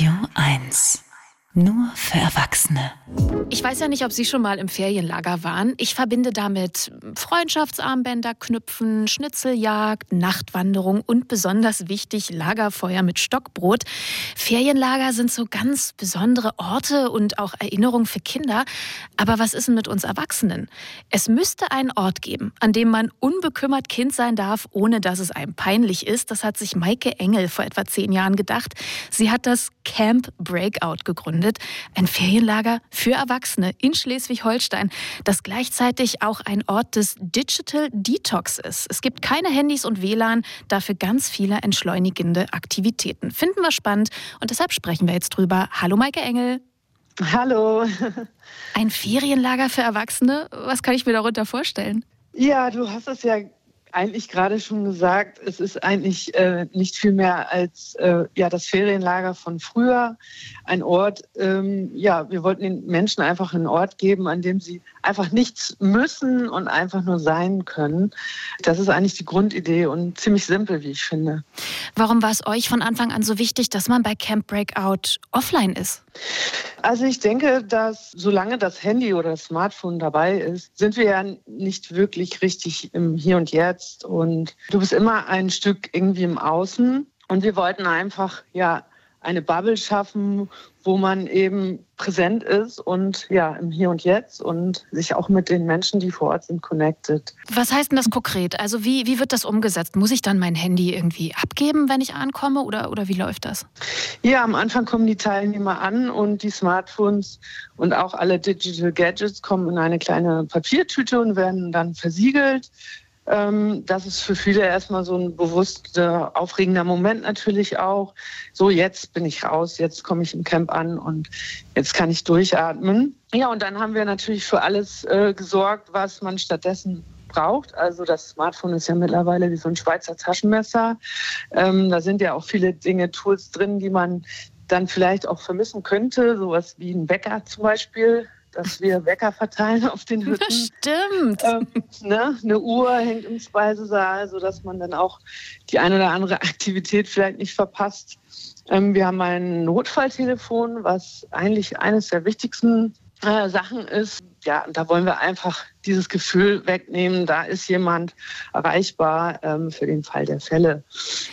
Radio 1. Nur für Erwachsene. Ich weiß ja nicht, ob Sie schon mal im Ferienlager waren. Ich verbinde damit Freundschaftsarmbänder knüpfen, Schnitzeljagd, Nachtwanderung und besonders wichtig Lagerfeuer mit Stockbrot. Ferienlager sind so ganz besondere Orte und auch Erinnerungen für Kinder. Aber was ist denn mit uns Erwachsenen? Es müsste einen Ort geben, an dem man unbekümmert Kind sein darf, ohne dass es einem peinlich ist. Das hat sich Maike Engel vor etwa 10 Jahren gedacht. Sie hat das Camp Breakout gegründet. Ein Ferienlager für Erwachsene in Schleswig-Holstein, das gleichzeitig auch ein Ort des Digital Detox ist. Es gibt keine Handys und WLAN, dafür ganz viele entschleunigende Aktivitäten. Finden wir spannend und deshalb sprechen wir jetzt drüber. Hallo Maike Engel. Hallo. Ein Ferienlager für Erwachsene? Was kann ich mir darunter vorstellen? Ja, du hast es ja eigentlich gerade schon gesagt. Es ist eigentlich nicht viel mehr als das Ferienlager von früher. Ein Ort, wir wollten den Menschen einfach einen Ort geben, an dem sie einfach nichts müssen und einfach nur sein können. Das ist eigentlich die Grundidee und ziemlich simpel, wie ich finde. Warum war es euch von Anfang an so wichtig, dass man bei Camp Breakout offline ist? Also ich denke, dass solange das Handy oder das Smartphone dabei ist, sind wir ja nicht wirklich richtig im Hier und Jetzt. Und du bist immer ein Stück irgendwie im Außen. Und wir wollten einfach eine Bubble schaffen, wo man eben präsent ist und im Hier und Jetzt und sich auch mit den Menschen, die vor Ort sind, connected. Was heißt denn das konkret? Also wie wird das umgesetzt? Muss ich dann mein Handy irgendwie abgeben, wenn ich ankomme oder wie läuft das? Ja, am Anfang kommen die Teilnehmer an und die Smartphones und auch alle Digital Gadgets kommen in eine kleine Papiertüte und werden dann versiegelt. Das ist für viele erstmal so ein bewusster, aufregender Moment natürlich auch. So, jetzt bin ich raus, jetzt komme ich im Camp an und jetzt kann ich durchatmen. Ja, und dann haben wir natürlich für alles gesorgt, was man stattdessen braucht. Also das Smartphone ist ja mittlerweile wie so ein Schweizer Taschenmesser. Da sind ja auch viele Tools drin, die man dann vielleicht auch vermissen könnte. Sowas wie ein Wecker zum Beispiel, dass wir Wecker verteilen auf den Hütten. Das stimmt. Eine Uhr hängt im Speisesaal, sodass man dann auch die eine oder andere Aktivität vielleicht nicht verpasst. Wir haben ein Notfalltelefon, was eigentlich eines der wichtigsten Sachen ist. Ja, da wollen wir einfach dieses Gefühl wegnehmen, da ist jemand erreichbar für den Fall der Fälle.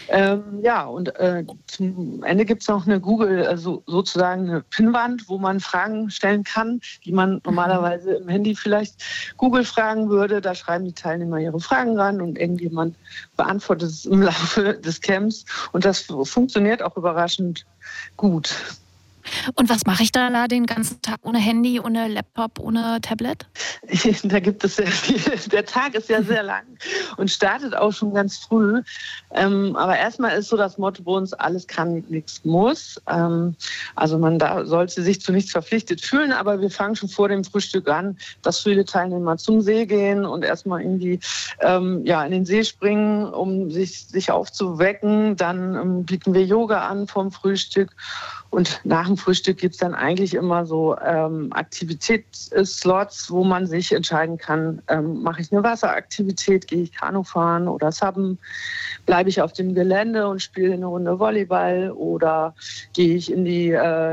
Zum Ende gibt es noch eine Google, also sozusagen eine Pinnwand, wo man Fragen stellen kann, die man normalerweise im Handy vielleicht Google fragen würde. Da schreiben die Teilnehmer ihre Fragen ran und irgendjemand beantwortet es im Laufe des Camps. Und das funktioniert auch überraschend gut. Und was mache ich da den ganzen Tag ohne Handy, ohne Laptop, ohne Tablet? Da gibt es sehr viel. Der Tag ist ja sehr lang und startet auch schon ganz früh. Aber erstmal ist so das Motto bei uns, alles kann, nichts muss. Also man sollte sich zu nichts verpflichtet fühlen, aber wir fangen schon vor dem Frühstück an, dass viele Teilnehmer zum See gehen und erstmal irgendwie in den See springen, um sich aufzuwecken. Dann bieten wir Yoga an vom Frühstück. Und nach dem Frühstück gibt es dann eigentlich immer so Aktivitätsslots, wo man sich entscheiden kann, mache ich eine Wasseraktivität, gehe ich Kanu fahren oder Subben, bleibe ich auf dem Gelände und spiele eine Runde Volleyball oder gehe ich in die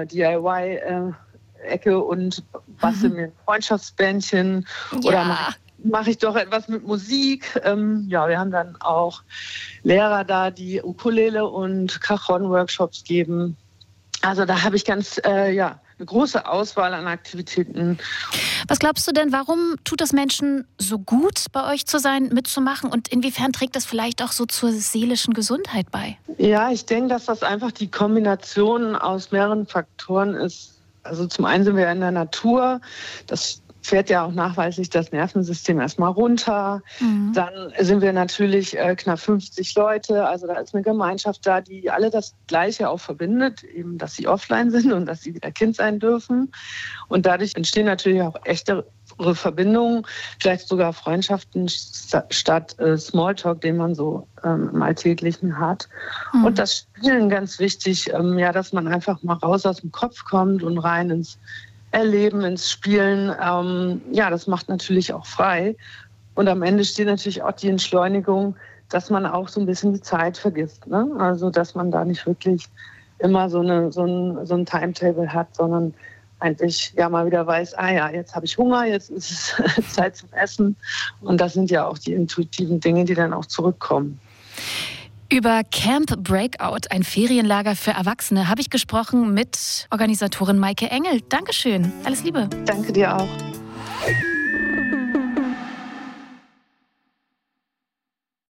DIY-Ecke und bastel mir ein Freundschaftsbändchen oder mache ich doch etwas mit Musik. Wir haben dann auch Lehrer da, die Ukulele und Cajon-Workshops geben. Also da habe ich eine große Auswahl an Aktivitäten. Was glaubst du denn, warum tut es Menschen so gut, bei euch zu sein, mitzumachen? Und inwiefern trägt das vielleicht auch so zur seelischen Gesundheit bei? Ja, ich denke, dass das einfach die Kombination aus mehreren Faktoren ist. Also zum einen sind wir in der Natur, das fährt ja auch nachweislich das Nervensystem erstmal runter. Mhm. Dann sind wir natürlich knapp 50 Leute. Also da ist eine Gemeinschaft da, die alle das Gleiche auch verbindet, eben, dass sie offline sind und dass sie wieder Kind sein dürfen. Und dadurch entstehen natürlich auch echtere Verbindungen, vielleicht sogar Freundschaften statt Smalltalk, den man so im Alltäglichen hat. Mhm. Und das Spielen ganz wichtig, dass man einfach mal raus aus dem Kopf kommt und rein ins Erleben, ins Spielen, das macht natürlich auch frei. Und am Ende steht natürlich auch die Entschleunigung, dass man auch so ein bisschen die Zeit vergisst. Ne? Also, dass man da nicht wirklich immer so ein Timetable hat, sondern eigentlich mal wieder weiß, jetzt habe ich Hunger, jetzt ist es Zeit zum Essen. Und das sind ja auch die intuitiven Dinge, die dann auch zurückkommen. Über Camp Breakout, ein Ferienlager für Erwachsene, habe ich gesprochen mit Organisatorin Maike Engel. Dankeschön, alles Liebe. Danke dir auch.